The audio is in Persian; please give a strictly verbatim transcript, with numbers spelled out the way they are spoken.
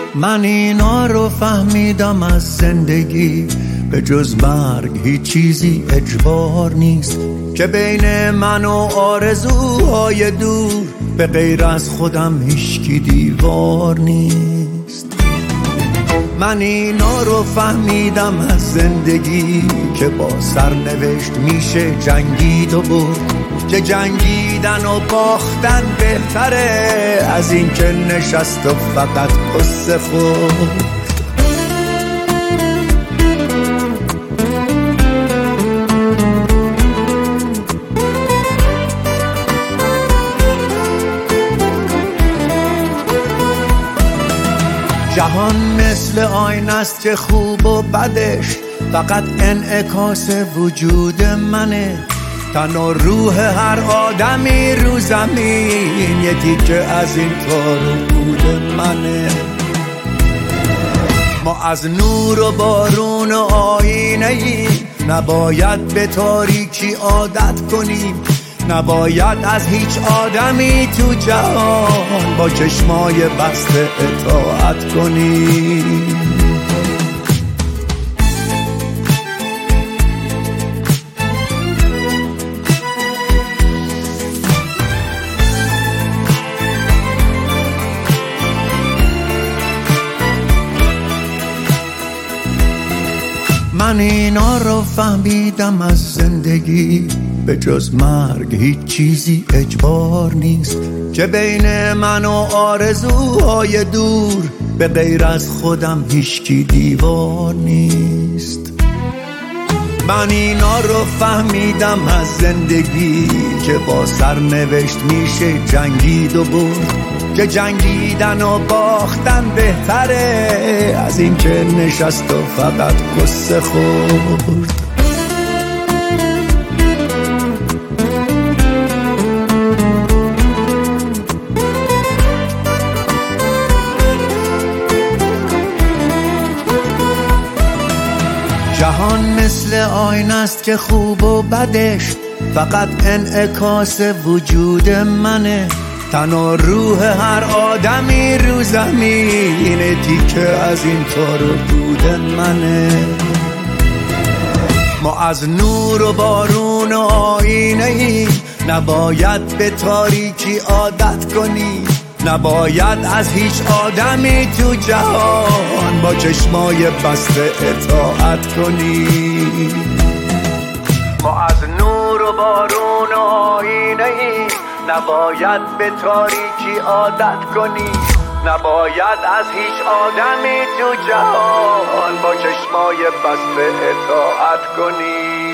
من اینا رو فهمیدم از زندگی، به جز مرگ هیچ چیزی اجبار نیست، که بین من و آرزوهای دور به غیر از خودم هیچکی دیوار نیست. من اینا رو فهمیدم از زندگی، که با سرنوشت میشه جنگید و برد، که جنگیدن و باختن بهتره از این که نشست و فقط قصه خورد. جهان مثل آینه است که خوب و بدش فقط انعکاس وجود منه، تن و روح هر آدمی رو زمین یکی که از این کار بود منه. ما از نور و بارون و آینه ایم، نباید به تاریکی عادت کنیم، نباید از هیچ آدمی تو جهان با چشمای بسته اطاعت کنیم. من اینا رو فهمیدم از زندگی، به جز مرگ هیچ چیزی اجبار نیست، که بین من و آرزوهای دور به غیر از خودم هیچکی دیوار نیست. من اینا رو فهمیدم از زندگی، که با سرنوشت میشه جنگید و برد، که جنگیدن و باختن بهتره از این که نشست و فقط قصه خورد. جهان مثل آینه است که خوب و بدش فقط انعکاس وجود منه، تن و روح هر آدمی رو زمین تیکه از این تار و پود منه. ما از نور و بارون و آینه ایم، نباید به تاریکی عادت کنیم، نباید از هیچ آدمی تو جهان با چشمای بسته اطاعت کنیم. ما از نور و بارون و آینه ایم، نباید به تاریکی عادت کنی، نباید از هیچ آدمی تو جهان با چشمای بسته اطاعت کنی.